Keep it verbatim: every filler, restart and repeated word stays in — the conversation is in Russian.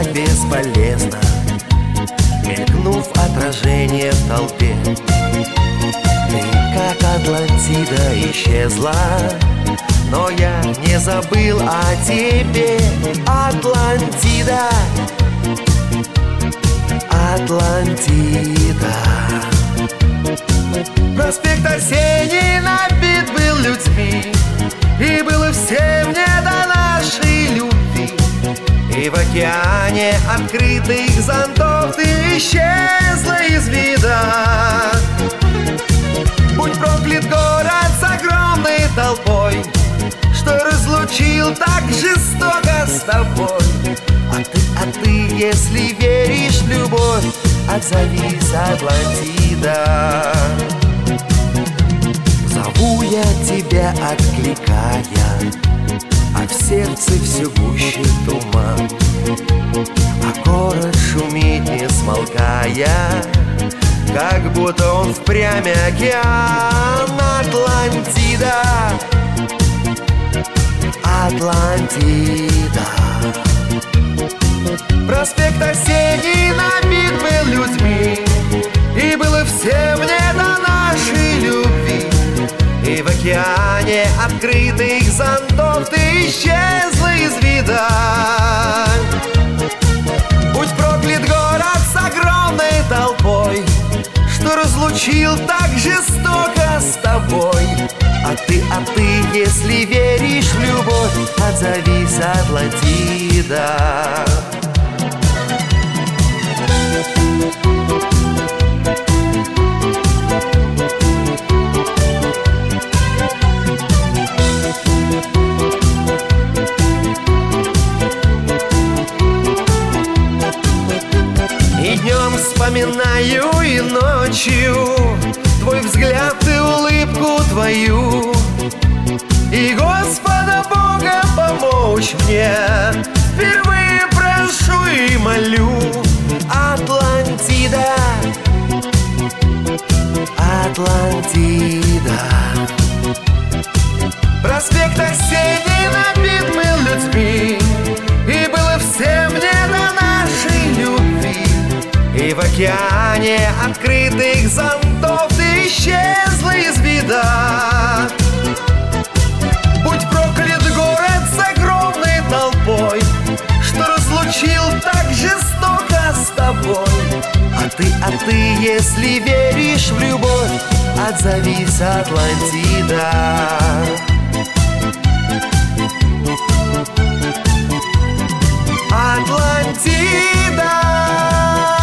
искать бесполезно, мелькнув отражение в толпе. Ты, как Атлантида, исчезла, но я не забыл о тебе. Атлантида, Атлантида. Проспект Осенний набит был людьми, и было всем не до нашей любви. И в океане открытых зонтов ты исчезла из вида. Будь проклят город с огромной толпой, что разлучил так жестоко с тобой. А ты, а ты, если веришь в любовь, отзовись, Атлантида. Зову я тебя, откликая, а в сердце все гуще туман, а город шумит, не смолкая, как будто он впрямь океан. Атлантида, Атлантида. Проспект Осенний набит был людьми, и было всем не до нашей любви. И в океане открытых зонтов ты исчезла из вида. Будь проклят город с огромной толпой, что разлучил так жестоко с тобой. А ты, а ты, если веришь в любовь, отзовись, Атлантида. И днем вспоминаю, и ночью твой взгляд и улыбку твою. И Господа Бога помочь мне, впервые прошу и молю. Атлантида, Атлантида. Проспект Осенний набит был людьми, и было всем не до нашей любви. И в океане открытых зонтов ты исчезла из вида. Будь проклят город с огромной толпой, что разлучил так жестоко с тобой. А ты, а ты, если веришь в любовь, отзовись, Атлантида. Атлантида.